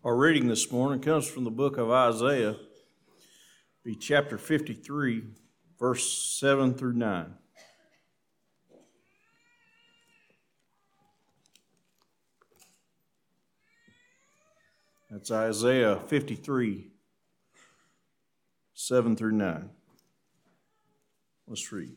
Our reading this morning comes from the book of Isaiah, be chapter 53, verse 7 through 9. That's Isaiah 53, 7 through 9. Let's read.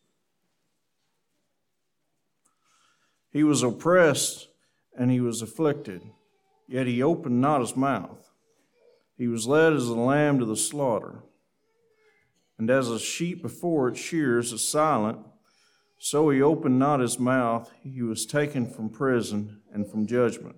He was oppressed and he was afflicted, yet he opened not his mouth. He was led as a lamb to the slaughter, and as a sheep before its shears is silent, so he opened not his mouth. He was taken from prison and from judgment.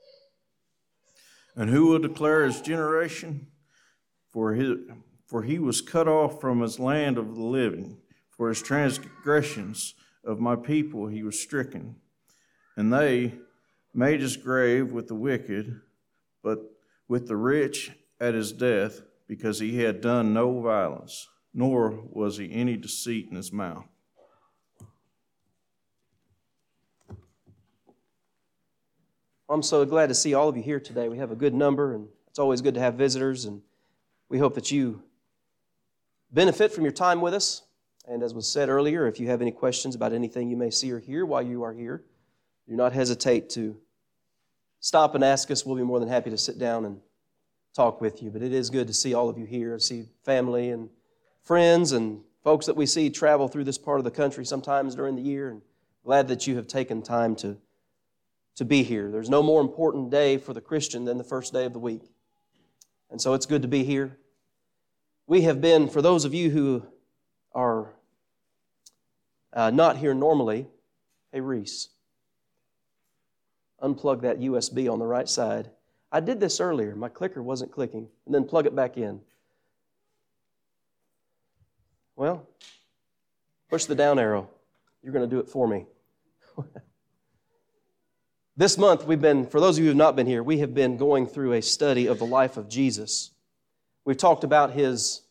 And who will declare his generation? For he was cut off from his land of the living. For his transgressions of my people he was stricken. And they made his grave with the wicked, but with the rich at his death, because he had done no violence, nor was he any deceit in his mouth. I'm so glad to see all of you here today. We have a good number, and it's always good to have visitors, and we hope that you benefit from your time with us. And as was said earlier, if you have any questions about anything you may see or hear while you are here, do not hesitate to stop and ask us. We'll be more than happy to sit down and talk with you. But it is good to see all of you here, see family and friends and folks that we see travel through this part of the country sometimes during the year. And glad that you have taken time to be here. There's no more important day for the Christian than the first day of the week. And so it's good to be here. We have been, for those of you who are not here normally, hey Reese, unplug that USB on the right side. I did this earlier. My clicker wasn't clicking. And then plug it back in. Well, push the down arrow. You're going to do it for me. This month, for those of you who have not been here, we have been going through a study of the life of Jesus. We've talked about His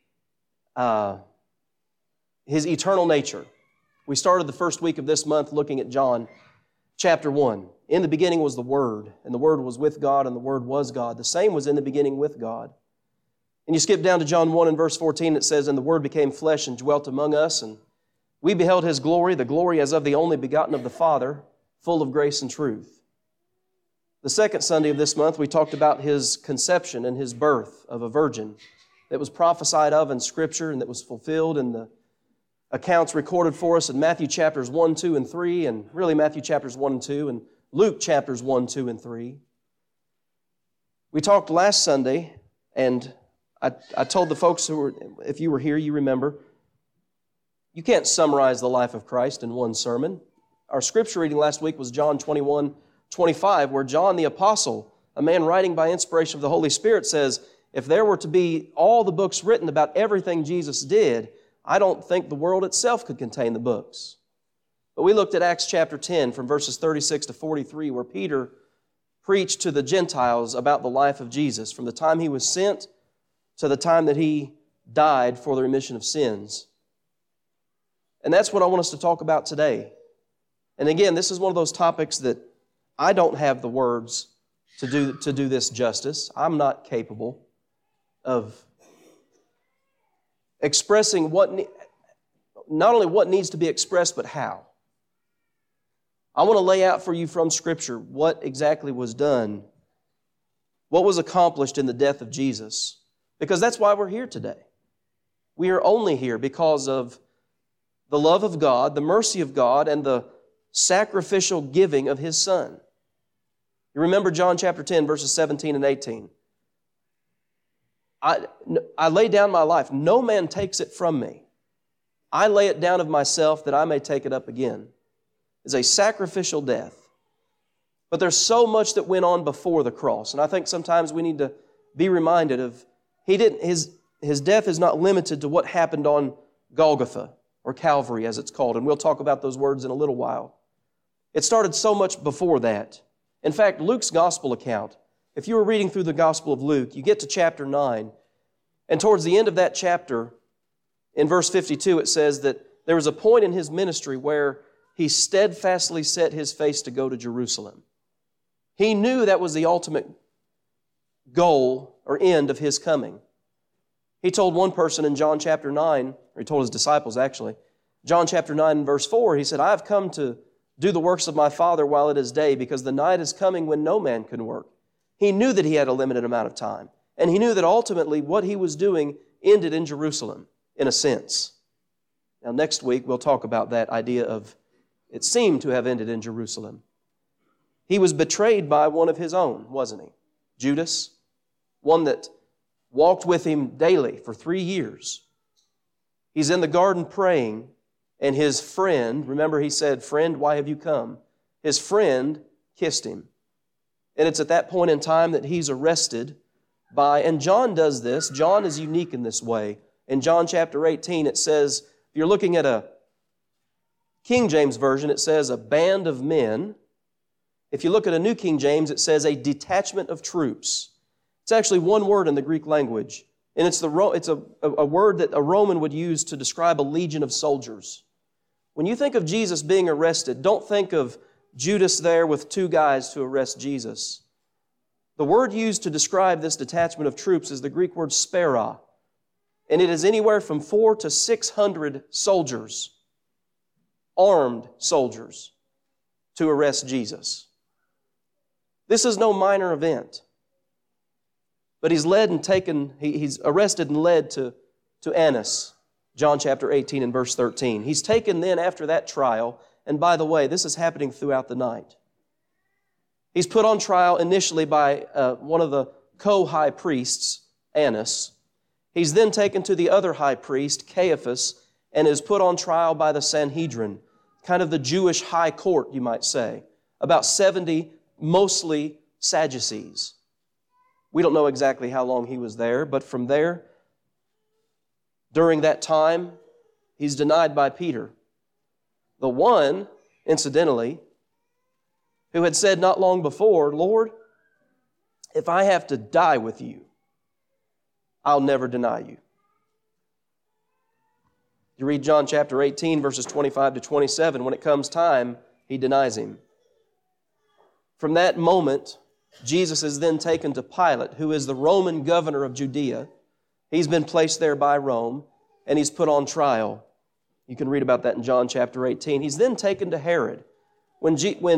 eternal nature. We started the first week of this month looking at John chapter 1. In the beginning was the Word, and the Word was with God, and the Word was God. The same was in the beginning with God. And you skip down to John 1 and verse 14, it says, "And the Word became flesh and dwelt among us, and we beheld His glory, the glory as of the only begotten of the Father, full of grace and truth." The second Sunday of this month, we talked about His conception and His birth of a virgin that was prophesied of in Scripture and that was fulfilled in the accounts recorded for us in Matthew chapters 1, 2, and 3, and really Matthew chapters 1 and 2, and Luke chapters 1, 2, and 3. We talked last Sunday, and I told the folks if you were here, you remember, you can't summarize the life of Christ in one sermon. Our scripture reading last week was John 21, 25, where John the Apostle, a man writing by inspiration of the Holy Spirit, says, if there were to be all the books written about everything Jesus did, I don't think the world itself could contain the books. But we looked at Acts chapter 10 from verses 36 to 43, where Peter preached to the Gentiles about the life of Jesus from the time He was sent to the time that He died for the remission of sins. And that's what I want us to talk about today. And again, this is one of those topics that I don't have the words to do this justice. I'm not capable of expressing not only what needs to be expressed, but how. I want to lay out for you from Scripture what exactly was done, what was accomplished in the death of Jesus, because that's why we're here today. We are only here because of the love of God, the mercy of God, and the sacrificial giving of His Son. You remember John chapter 10, verses 17 and 18. I lay down my life. No man takes it from me. I lay it down of myself that I may take it up again. It's a sacrificial death. But there's so much that went on before the cross. And I think sometimes we need to be reminded of His death is not limited to what happened on Golgotha or Calvary as it's called. And we'll talk about those words in a little while. It started so much before that. In fact, Luke's gospel account, if you were reading through the Gospel of Luke, you get to chapter 9, and towards the end of that chapter, in verse 52, it says that there was a point in His ministry where He steadfastly set His face to go to Jerusalem. He knew that was the ultimate goal or end of His coming. He told one person in John chapter 9, or He told His disciples actually, John chapter 9 and verse 4, He said, I have come to do the works of my Father while it is day, because the night is coming when no man can work. He knew that He had a limited amount of time, and He knew that ultimately what He was doing ended in Jerusalem, in a sense. Now next week we'll talk about that idea of it seemed to have ended in Jerusalem. He was betrayed by one of His own, wasn't He? Judas, one that walked with Him daily for 3 years. He's in the garden praying, and his friend, remember He said, friend, why have you come? His friend kissed Him. And it's at that point in time that he's arrested by, and John does this, John is unique in this way. In John chapter 18 it says, if you're looking at a King James Version, it says a band of men. If you look at a New King James, it says a detachment of troops. It's actually one word in the Greek language, and it's a word that a Roman would use to describe a legion of soldiers. When you think of Jesus being arrested, don't think of Judas there with 2 guys to arrest Jesus. The word used to describe this detachment of troops is the Greek word spera, and it is anywhere from 400 to 600 soldiers, armed soldiers, to arrest Jesus. This is no minor event. But he's arrested and led to Annas, John chapter 18 and verse 13. He's taken then after that trial, and by the way, this is happening throughout the night. He's put on trial initially by one of the co-high priests, Annas. He's then taken to the other high priest, Caiaphas, and is put on trial by the Sanhedrin, kind of the Jewish high court, you might say, about 70, mostly Sadducees. We don't know exactly how long he was there, but from there, during that time, he's denied by Peter. The one, incidentally, who had said not long before, Lord, if I have to die with you, I'll never deny you. You read John chapter 18, verses 25 to 27. When it comes time, he denies Him. From that moment, Jesus is then taken to Pilate, who is the Roman governor of Judea. He's been placed there by Rome, and he's put on trial. You can read about that in John chapter 18. He's then taken to Herod. When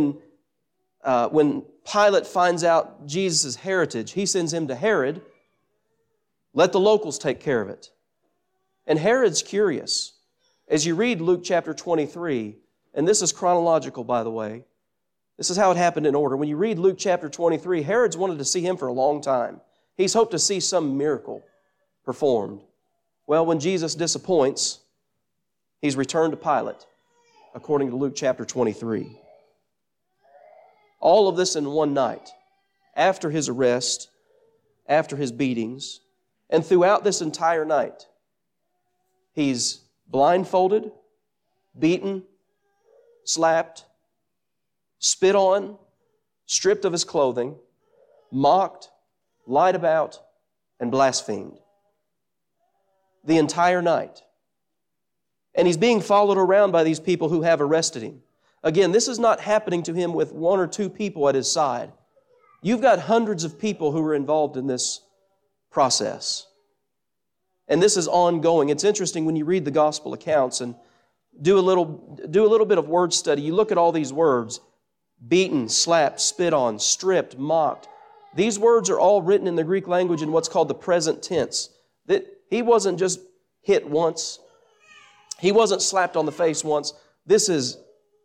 Pilate finds out Jesus' heritage, he sends him to Herod. Let the locals take care of it. And Herod's curious. As you read Luke chapter 23, and this is chronological, by the way, this is how it happened in order. When you read Luke chapter 23, Herod's wanted to see him for a long time. He's hoped to see some miracle performed. Well, when Jesus disappoints, he's returned to Pilate, according to Luke chapter 23. All of this in one night, after his arrest, after his beatings, and throughout this entire night, he's blindfolded, beaten, slapped, spit on, stripped of his clothing, mocked, lied about, and blasphemed. The entire night. And he's being followed around by these people who have arrested him. Again, this is not happening to him with 1 or 2 people at his side. You've got hundreds of people who are involved in this process. And this is ongoing. It's interesting when you read the gospel accounts and do a little bit of word study. You look at all these words: beaten, slapped, spit on, stripped, mocked. These words are all written in the Greek language in what's called the present tense. That he wasn't just hit once. He wasn't slapped on the face once. This is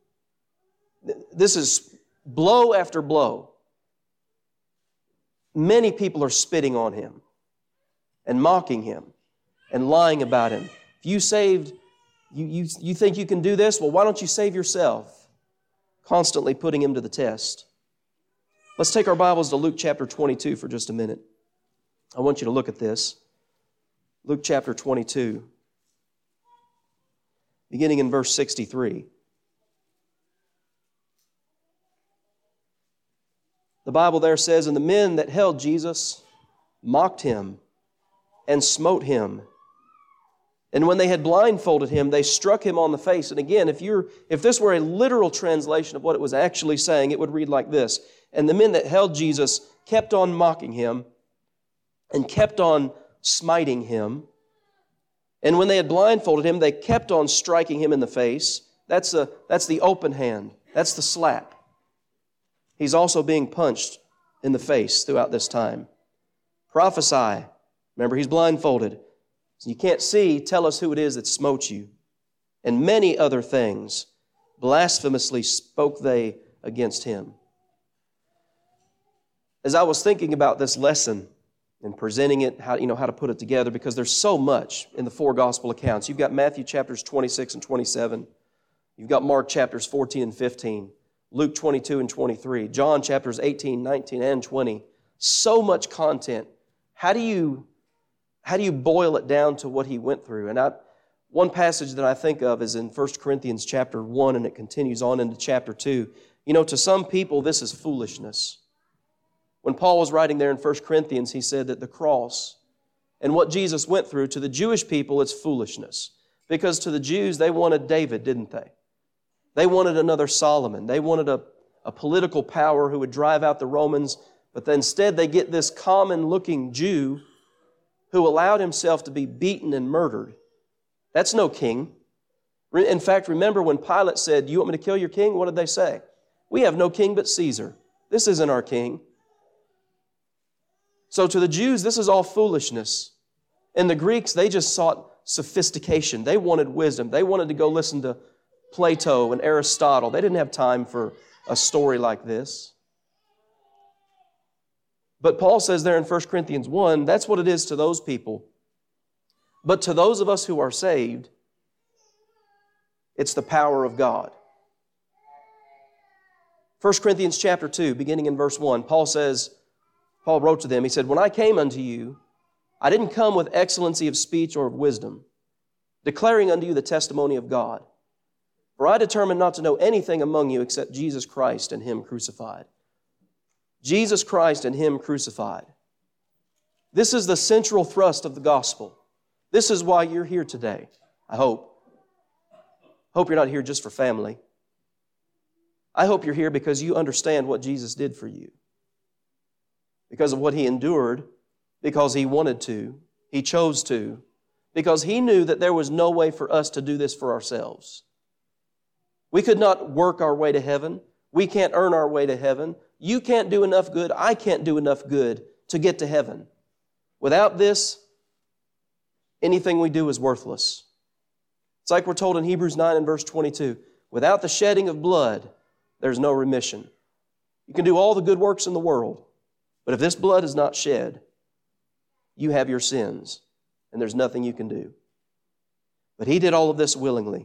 blow after blow. Many people are spitting on him and mocking him and lying about him. If you think you can do this? Well, why don't you save yourself? Constantly putting him to the test. Let's take our Bibles to Luke chapter 22 for just a minute. I want you to look at this. Luke chapter 22, beginning in verse 63. The Bible there says, "And the men that held Jesus mocked him and smote him. And when they had blindfolded him, they struck him on the face." And again, if this were a literal translation of what it was actually saying, it would read like this: "And the men that held Jesus kept on mocking him and kept on smiting him. And when they had blindfolded him, they kept on striking him in the face. That's the open hand. That's the slap. He's also being punched in the face throughout this time. Prophesy. Remember, he's blindfolded. So you can't see. Tell us who it is that smote you. And many other things. Blasphemously spoke they against him. As I was thinking about this lesson and presenting it, how to put it together, because there's so much in the four gospel accounts. You've got Matthew chapters 26 and 27. You've got Mark chapters 14 and 15. Luke 22 and 23. John chapters 18, 19, and 20. So much content. How do you boil it down to what he went through? And one passage that I think of is in 1 Corinthians chapter 1, and it continues on into chapter 2. To some people, this is foolishness. When Paul was writing there in 1 Corinthians, he said that the cross and what Jesus went through, to the Jewish people, it's foolishness. Because to the Jews, they wanted David, didn't they? They wanted another Solomon. They wanted a political power who would drive out the Romans. But instead, they get this common-looking Jew who allowed himself to be beaten and murdered. That's no king. In fact, remember when Pilate said, "You want me to kill your king?" What did they say? "We have no king but Caesar. This isn't our king." So to the Jews, this is all foolishness. And the Greeks, they just sought sophistication. They wanted wisdom. They wanted to go listen to Plato and Aristotle. They didn't have time for a story like this. But Paul says there in 1 Corinthians 1, that's what it is to those people. But to those of us who are saved, it's the power of God. 1 Corinthians chapter 2, beginning in verse 1, Paul wrote to them, he said, "When I came unto you, I didn't come with excellency of speech or of wisdom, declaring unto you the testimony of God. For I determined not to know anything among you except Jesus Christ and Him crucified." Jesus Christ and Him crucified. This is the central thrust of the gospel. This is why you're here today, I hope. Hope you're not here just for family. I hope you're here because you understand what Jesus did for you. Because of what He endured, because He wanted to, He chose to, because He knew that there was no way for us to do this for ourselves. We could not work our way to heaven. We can't earn our way to heaven. You can't do enough good. I can't do enough good to get to heaven. Without this, anything we do is worthless. It's like we're told in Hebrews 9 and verse 22, without the shedding of blood, there's no remission. You can do all the good works in the world, but if this blood is not shed, you have your sins, and there's nothing you can do. But He did all of this willingly.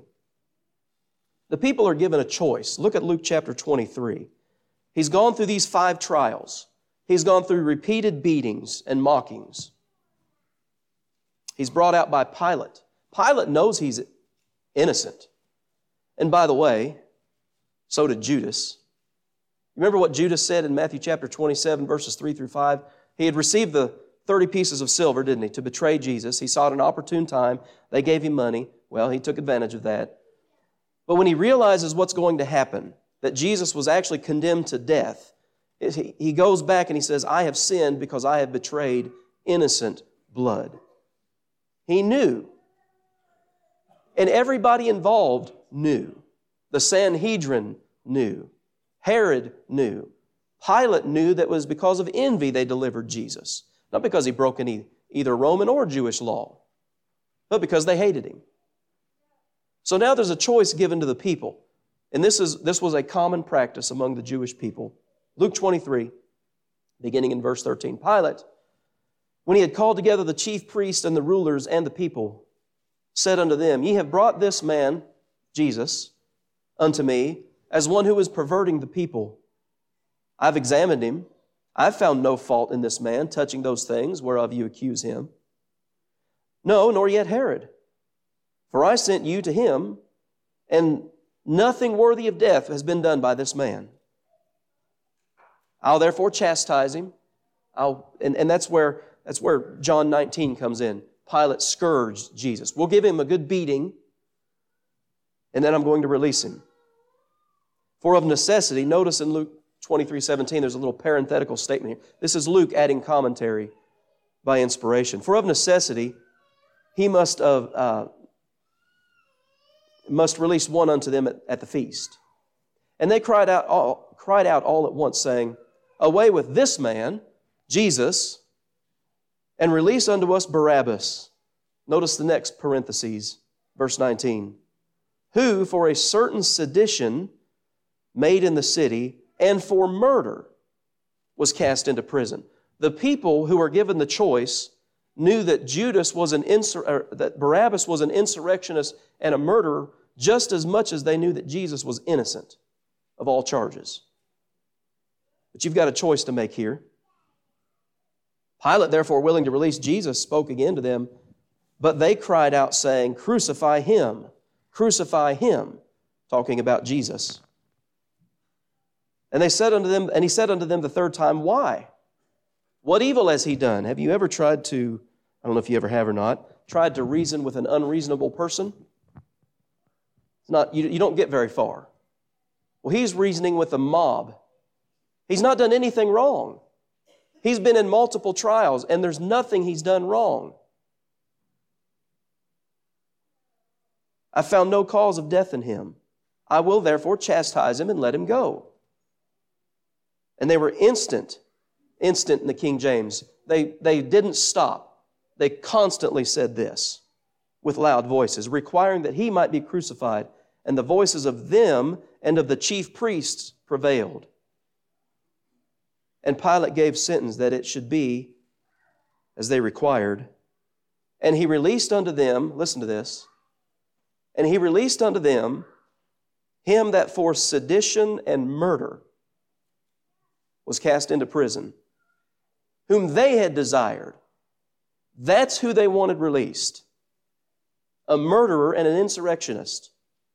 The people are given a choice. Look at Luke chapter 23. He's gone through these 5 trials. He's gone through repeated beatings and mockings. He's brought out by Pilate. Pilate knows he's innocent. And by the way, so did Judas. Remember what Judas said in Matthew chapter 27, verses 3 through 5? He had received the 30 pieces of silver, didn't he, to betray Jesus. He saw it an opportune time. They gave him money. Well, he took advantage of that. But when he realizes what's going to happen, that Jesus was actually condemned to death, he goes back and he says, "I have sinned because I have betrayed innocent blood." He knew. And everybody involved knew. The Sanhedrin knew. Herod knew. Pilate knew that it was because of envy they delivered Jesus. Not because He broke any either Roman or Jewish law, but because they hated Him. So now there's a choice given to the people. And this was a common practice among the Jewish people. Luke 23, beginning in verse 13. Pilate, when he had called together the chief priests and the rulers and the people, said unto them, "Ye have brought this man, Jesus, unto me, as one who is perverting the people. I've examined him. I've found no fault in this man touching those things whereof you accuse him. No, nor yet Herod. For I sent you to him, and nothing worthy of death has been done by this man. I'll therefore chastise him." And that's where John 19 comes in. Pilate scourged Jesus. We'll give him a good beating, and then I'm going to release him. For of necessity, notice in Luke 23:17, there's a little parenthetical statement here. This is Luke adding commentary. by inspiration. For of necessity, he must release one unto them at the feast. And they cried out all at once, saying, Away with this man, Jesus, and release unto us Barabbas. Notice the next parentheses, verse 19. Who for a certain sedition made in the city, and for murder was cast into prison. The people who were given the choice knew that that Barabbas was an insurrectionist and a murderer just as much as they knew that Jesus was innocent of all charges. But you've got a choice to make here. Pilate, therefore, willing to release Jesus, spoke again to them, but they cried out, saying, Crucify him, crucify him, talking about Jesus. And he said unto them the third time, Why? What evil has he done? Have you ever tried to, I don't know if you ever have or not, tried to reason with an unreasonable person? You don't get very far. Well, he's reasoning with a mob. He's not done anything wrong. He's been in multiple trials, and there's nothing he's done wrong. I found no cause of death in him. I will therefore chastise him and let him go. And they were instant in the King James. They didn't stop. They constantly said this with loud voices, requiring that he might be crucified. And the voices of them and of the chief priests prevailed. And Pilate gave sentence that it should be as they required. And he released unto them, listen to this, and he released unto them him that for sedition and murder was cast into prison, whom they had desired. That's who they wanted released. A murderer and an insurrectionist.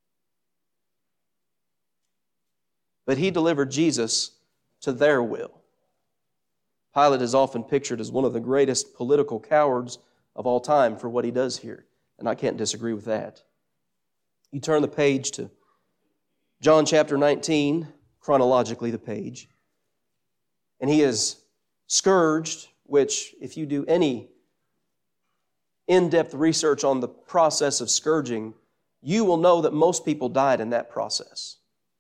But he delivered Jesus to their will. Pilate is often pictured as one of the greatest political cowards of all time for what he does here, and I can't disagree with that. You turn the page to John chapter 19, chronologically the page, and he is scourged, which if you do any in-depth research on the process of scourging, you will know that most people died in that process.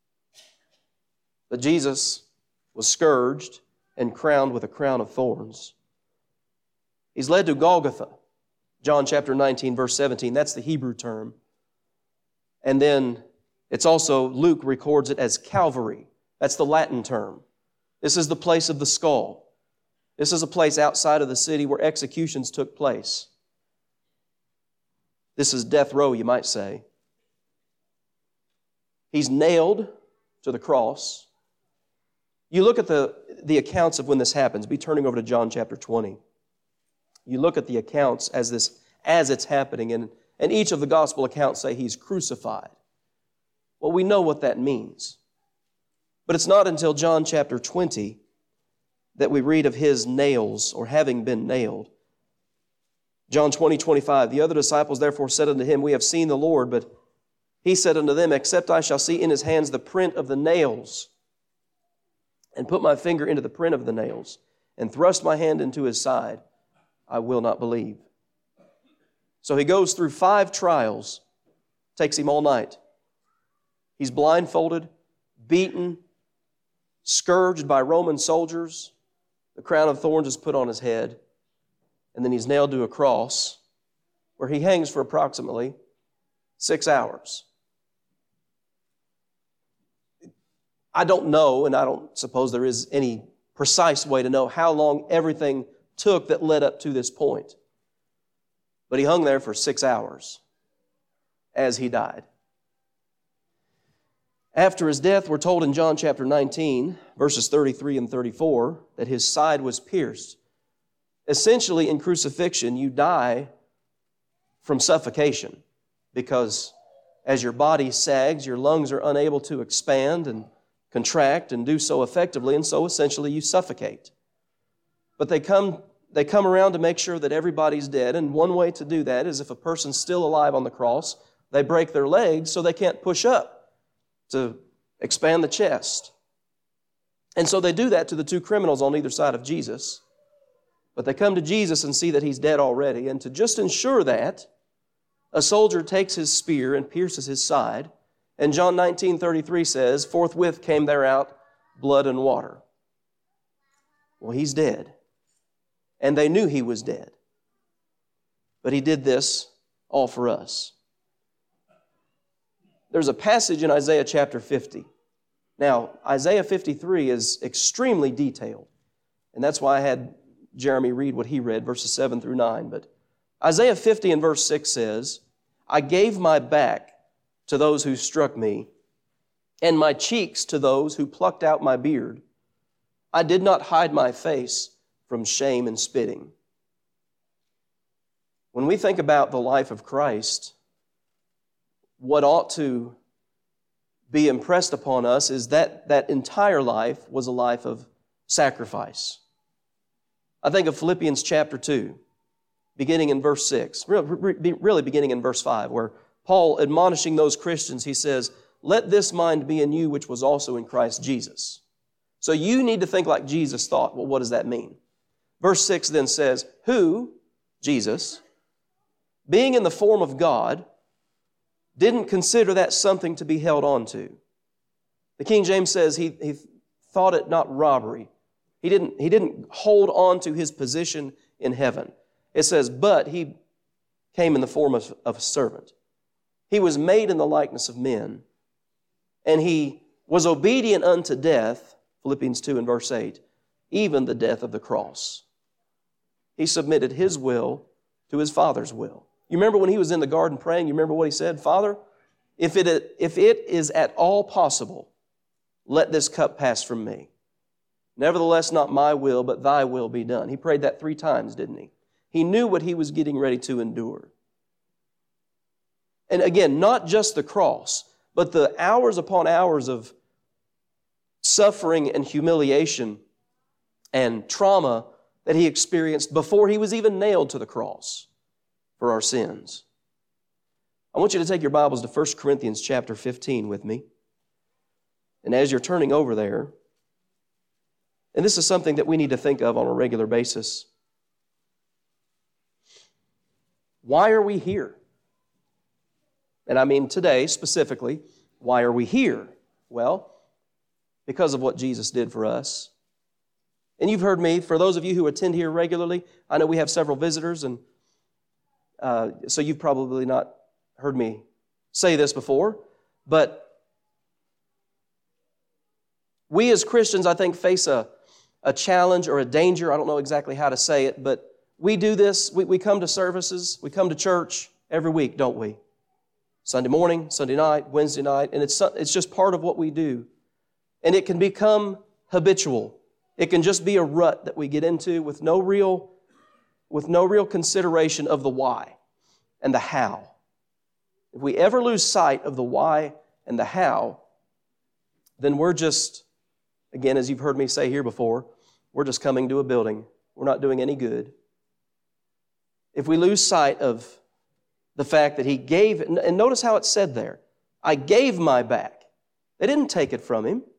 But Jesus was scourged and crowned with a crown of thorns. He's led to Golgotha, John chapter 19, verse 17. That's the Hebrew term. And then it's also, Luke records it as Calvary. That's the Latin term. This is the place of the skull. This is a place outside of the city where executions took place. This is death row, you might say. He's nailed to the cross. You look at the accounts of when this happens. Be turning over to John chapter 20. You look at the accounts as it's happening, and each of the gospel accounts say he's crucified. Well, we know what that means. But it's not until John chapter 20 that we read of his nails, or having been nailed. John 20:25, the other disciples therefore said unto him, We have seen the Lord, but he said unto them, Except I shall see in his hands the print of the nails, and put my finger into the print of the nails, and thrust my hand into his side, I will not believe. So he goes through 5 trials. Takes him all night. He's blindfolded, beaten, scourged by Roman soldiers. The crown of thorns is put on his head. And then he's nailed to a cross where he hangs for approximately 6 hours. I don't know, and I don't suppose there is any precise way to know how long everything took that led up to this point. But he hung there for 6 hours as he died. After his death, we're told in John chapter 19, verses 33 and 34, that his side was pierced. Essentially, in crucifixion, you die from suffocation because as your body sags, your lungs are unable to expand and contract and do so effectively, and so essentially you suffocate. But they come around to make sure that everybody's dead, and one way to do that is if a person's still alive on the cross, they break their legs so they can't push up to expand the chest. And so they do that to the 2 criminals on either side of Jesus. But they come to Jesus and see that He's dead already. And to just ensure that, a soldier takes his spear and pierces his side. And John 19:33 says, forthwith came there out blood and water. Well, He's dead. And they knew He was dead. But He did this all for us. There's a passage in Isaiah chapter 50. Now, Isaiah 53 is extremely detailed. And that's why I had Jeremy read what he read, verses 7 through 9. But Isaiah 50 and verse 6 says, I gave my back to those who struck me, and my cheeks to those who plucked out my beard. I did not hide my face from shame and spitting. When we think about the life of Christ, what ought to be impressed upon us is that that entire life was a life of sacrifice. I think of Philippians chapter 2, beginning in verse 6, really beginning in verse 5, where Paul, admonishing those Christians, he says, let this mind be in you which was also in Christ Jesus. So you need to think like Jesus thought. Well, what does that mean? Verse 6 then says, who, Jesus, being in the form of God, didn't consider that something to be held on to. The King James says he thought it not robbery. He didn't hold on to His position in heaven. It says, but He came in the form of a servant. He was made in the likeness of men, and He was obedient unto death, Philippians 2 and verse 8, even the death of the cross. He submitted His will to His Father's will. You remember when He was in the garden praying, you remember what He said? Father, if it is at all possible, let this cup pass from me. Nevertheless, not my will, but Thy will be done. He prayed that 3 times, didn't He? He knew what He was getting ready to endure. And again, not just the cross, but the hours upon hours of suffering and humiliation and trauma that He experienced before He was even nailed to the cross for our sins. I want you to take your Bibles to 1 Corinthians chapter 15 with me. And as you're turning over there, and this is something that we need to think of on a regular basis. Why are we here? And I mean today specifically, why are we here? Well, because of what Jesus did for us. And you've heard me, for those of you who attend here regularly, I know we have several visitors, and so you've probably not heard me say this before, but we as Christians, I think, face a challenge or a danger. I don't know exactly how to say it, but we do this. We come to services, we come to church every week, don't we? Sunday morning, Sunday night, Wednesday night, and it's just part of what we do. And it can become habitual. It can just be a rut that we get into with no real consideration of the why and the how. If we ever lose sight of the why and the how, then we're just, again, as you've heard me say here before, we're just coming to a building. We're not doing any good. If we lose sight of the fact that He gave, and notice how it's said there, I gave my back. They didn't take it from Him.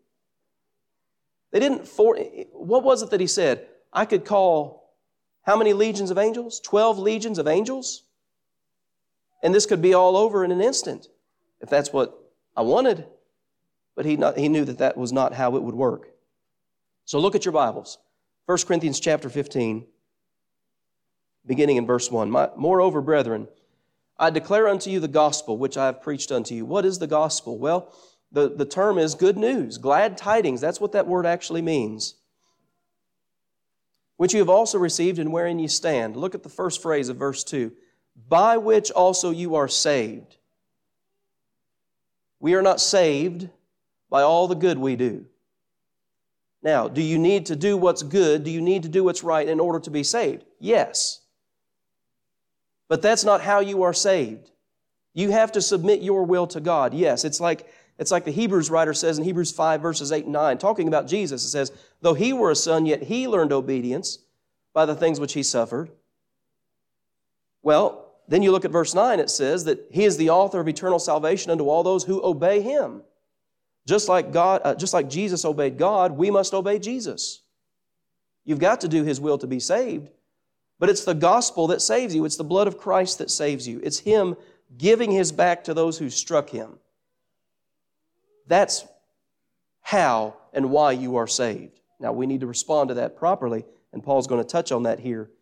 What was it that He said? I could call how many legions of angels? 12 legions of angels? And this could be all over in an instant, if that's what I wanted. But He knew that was not how it would work. So look at your Bibles. 1 Corinthians chapter 15, beginning in verse 1. Moreover, brethren, I declare unto you the gospel which I have preached unto you. What is the gospel? Well, the term is good news, glad tidings. That's what that word actually means. Which you have also received and wherein ye stand. Look at the first phrase of verse 2. By which also you are saved. We are not saved by all the good we do. Now, do you need to do what's good? Do you need to do what's right in order to be saved? Yes. But that's not how you are saved. You have to submit your will to God. Yes, it's like the Hebrews writer says in Hebrews 5 verses 8 and 9, talking about Jesus. It says, though He were a son, yet He learned obedience by the things which He suffered. Well, then you look at verse 9, it says that He is the author of eternal salvation unto all those who obey Him. Just like Jesus obeyed God, we must obey Jesus. You've got to do His will to be saved, But it's the gospel that saves you. It's the blood of Christ that saves you. It's Him giving His back to those who struck Him. That's how and why you are saved. Now, we need to respond to that properly, and Paul's going to touch on that here.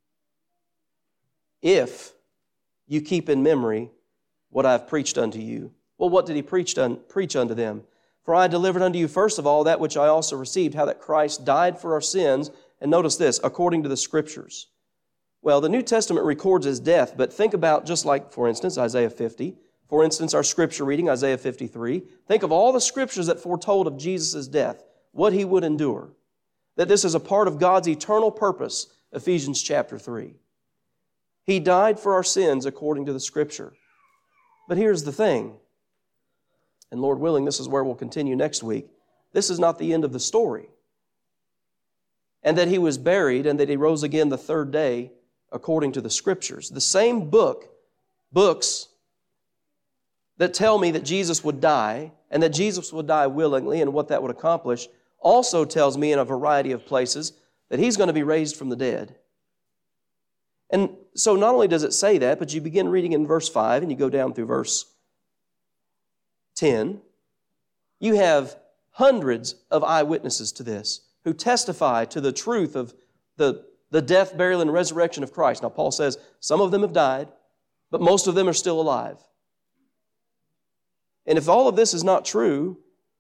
If you keep in memory what I've preached unto you. Well, what did he preach unto them? For I delivered unto you first of all that which I also received, how that Christ died for our sins, and notice this, according to the Scriptures. Well, the New Testament records His death, but think about just like, for instance, Isaiah 50. For instance, our Scripture reading, Isaiah 53. Think of all the Scriptures that foretold of Jesus' death, what He would endure. That this is a part of God's eternal purpose, Ephesians chapter 3. He died for our sins according to the Scripture. But here's the thing, and Lord willing, this is where we'll continue next week. This is not the end of the story. And that He was buried and that He rose again the third day according to the Scriptures. The same books that tell me that Jesus would die and that Jesus would die willingly and what that would accomplish also tells me in a variety of places that He's going to be raised from the dead. And so not only does it say that, but you begin reading in verse 5 and you go down through verse 10. You have hundreds of eyewitnesses to this who testify to the truth of the death, burial, and resurrection of Christ. Now, Paul says some of them have died, but most of them are still alive. And if all of this is not true,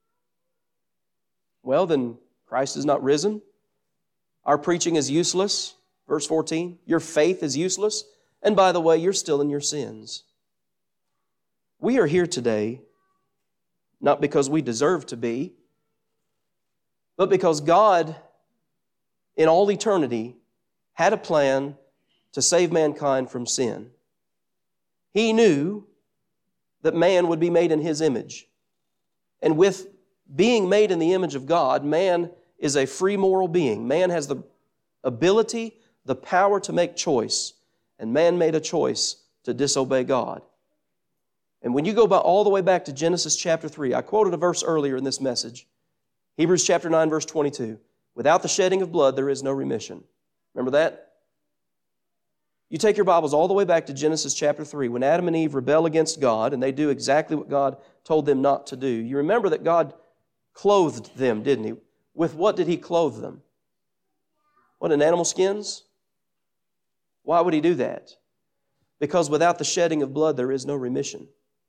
well, then Christ is not risen. Our preaching is useless. Verse 14, your faith is useless. And by the way, you're still in your sins. We are here today, not because we deserve to be, but because God, in all eternity, had a plan to save mankind from sin. He knew that man would be made in His image. And with being made in the image of God, man is a free moral being. Man has the ability, the power to make choice. And man made a choice to disobey God. And when you go all the way back to Genesis chapter 3, I quoted a verse earlier in this message. Hebrews chapter 9, verse 22. Without the shedding of blood, there is no remission. Remember that? You take your Bibles all the way back to Genesis chapter 3, when Adam and Eve rebel against God, and they do exactly what God told them not to do. You remember that God clothed them, didn't He? With what did He clothe them? What, in animal skins? Why would He do that? Because without the shedding of blood, there is no remission.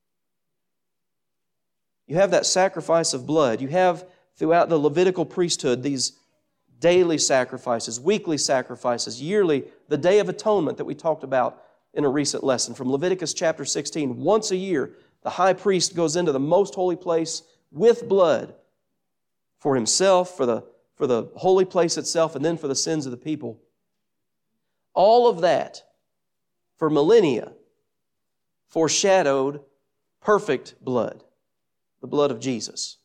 You have that sacrifice of blood. You have throughout the Levitical priesthood these daily sacrifices, weekly sacrifices, yearly, the Day of Atonement that we talked about in a recent lesson from Leviticus chapter 16. Once a year, the high priest goes into the most holy place with blood for himself, for the holy place itself, and then for the sins of the people. All of that, for millennia, foreshadowed perfect blood, the blood of Jesus.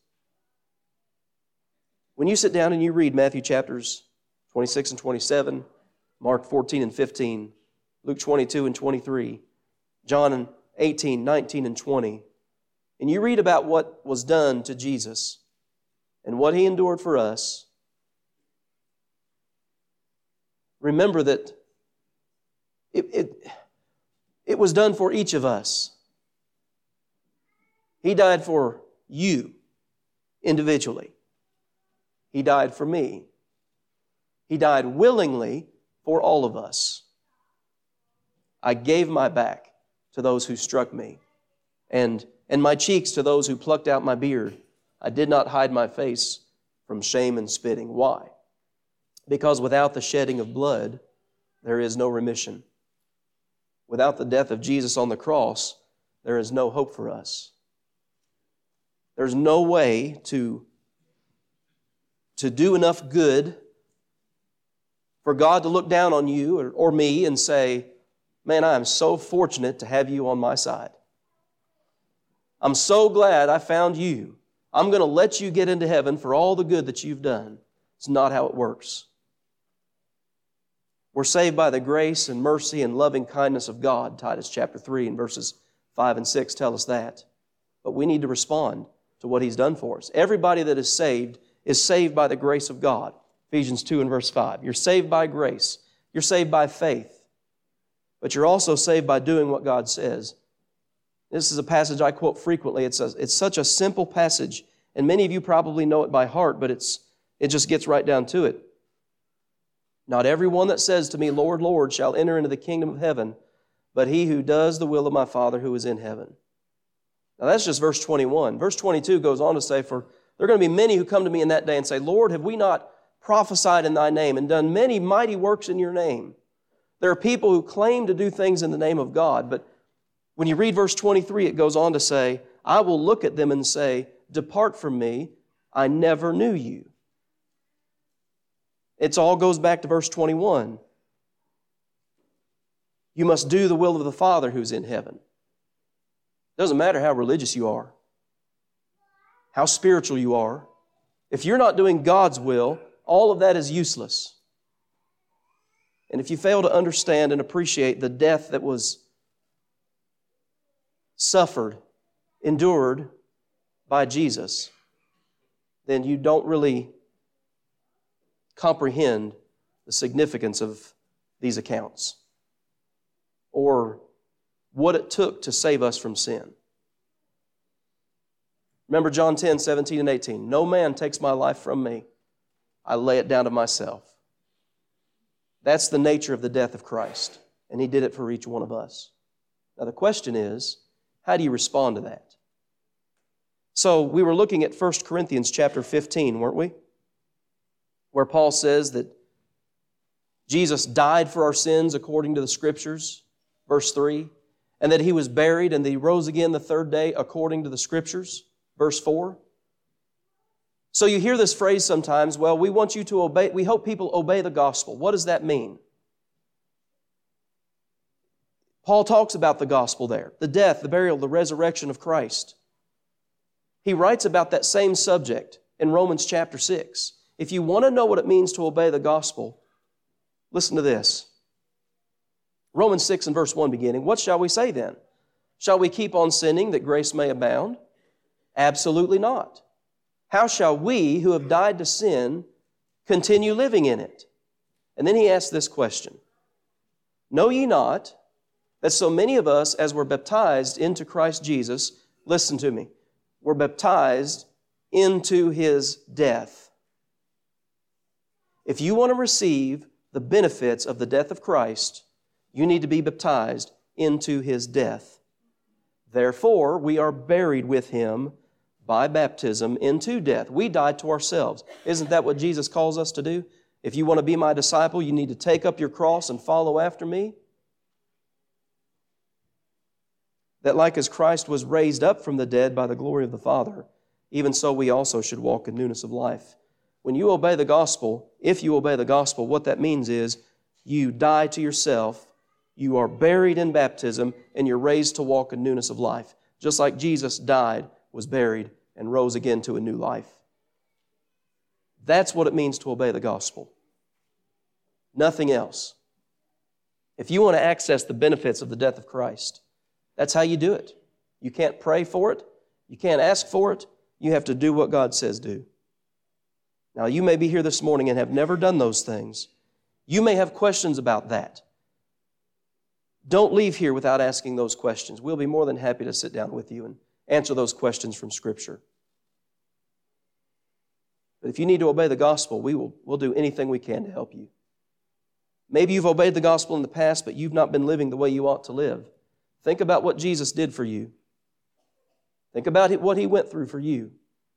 When you sit down and you read Matthew chapters 26 and 27, Mark 14 and 15, Luke 22 and 23, John 18, 19 and 20, and you read about what was done to Jesus and what He endured for us, remember that it was done for each of us. He died for you individually. He died for me. He died willingly for all of us. I gave my back to those who struck me, and my cheeks to those who plucked out my beard. I did not hide my face from shame and spitting. Why? Because without the shedding of blood, there is no remission. Without the death of Jesus on the cross, there is no hope for us. There's no way to do enough good for God to look down on you or me and say, man, I am so fortunate to have you on my side. I'm so glad I found you. I'm going to let you get into heaven for all the good that you've done. It's not how it works. We're saved by the grace and mercy and loving kindness of God. Titus chapter 3 and verses 5 and 6 tell us that. But we need to respond to what He's done for us. Everybody that is saved by the grace of God. Ephesians 2 and verse 5. You're saved by grace You're saved by faith. But you're also saved by doing what God says. This is a passage I quote frequently. It's such a simple passage, and many of you probably know it by heart, but it just gets right down to it. Not everyone that says to me, Lord, Lord, shall enter into the kingdom of heaven, but he who does the will of my Father who is in heaven. Now that's just verse 21. Verse 22 goes on to say, for there are going to be many who come to me in that day and say, Lord, have we not prophesied in thy name and done many mighty works in your name? There are people who claim to do things in the name of God, but when you read verse 23, it goes on to say, I will look at them and say, depart from me, I never knew you. It all goes back to verse 21. You must do the will of the Father who's in heaven. It doesn't matter how religious you are, how spiritual you are. If you're not doing God's will, all of that is useless. And if you fail to understand and appreciate the death that was suffered, endured by Jesus, then you don't really comprehend the significance of these accounts or what it took to save us from sin. Remember John 10, 17 and 18. No man takes my life from me. I lay it down to myself. That's the nature of the death of Christ, and He did it for each one of us. Now the question is, how do you respond to that? So we were looking at 1 Corinthians chapter 15, weren't we? Where Paul says that Jesus died for our sins according to the Scriptures, verse 3, and that He was buried and that He rose again the third day according to the Scriptures, verse 4. So you hear this phrase sometimes, well, we want you to obey, we hope people obey the gospel. What does that mean? Paul talks about the gospel there, the death, the burial, the resurrection of Christ. He writes about that same subject in Romans chapter 6. If you want to know what it means to obey the gospel, listen to this. Romans 6 and verse 1 beginning, what shall we say then? Shall we keep on sinning that grace may abound? Absolutely not. How shall we who have died to sin continue living in it? And then he asks this question. Know ye not that so many of us as were baptized into Christ Jesus, listen to me, were baptized into His death? If you want to receive the benefits of the death of Christ, you need to be baptized into His death. Therefore, we are buried with Him by baptism into death. We died to ourselves. Isn't that what Jesus calls us to do? If you want to be my disciple, you need to take up your cross and follow after me. That like as Christ was raised up from the dead by the glory of the Father, even so we also should walk in newness of life. When you obey the gospel, if you obey the gospel, what that means is you die to yourself, you are buried in baptism, and you're raised to walk in newness of life. Just like Jesus died, was buried, and rose again to a new life. That's what it means to obey the gospel. Nothing else. If you want to access the benefits of the death of Christ, that's how you do it. You can't pray for it. You can't ask for it. You have to do what God says do. Now, you may be here this morning and have never done those things. You may have questions about that. Don't leave here without asking those questions. We'll be more than happy to sit down with you and answer those questions from Scripture. But if you need to obey the gospel, we'll do anything we can to help you. Maybe you've obeyed the gospel in the past, but you've not been living the way you ought to live. Think about what Jesus did for you. Think about what He went through for you.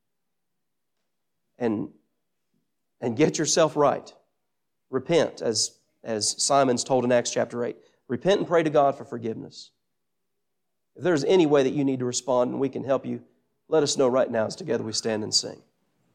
And get yourself right. Repent, as Simon's told in Acts chapter 8. Repent and pray to God for forgiveness. If there's any way that you need to respond and we can help you, let us know right now as together we stand and sing.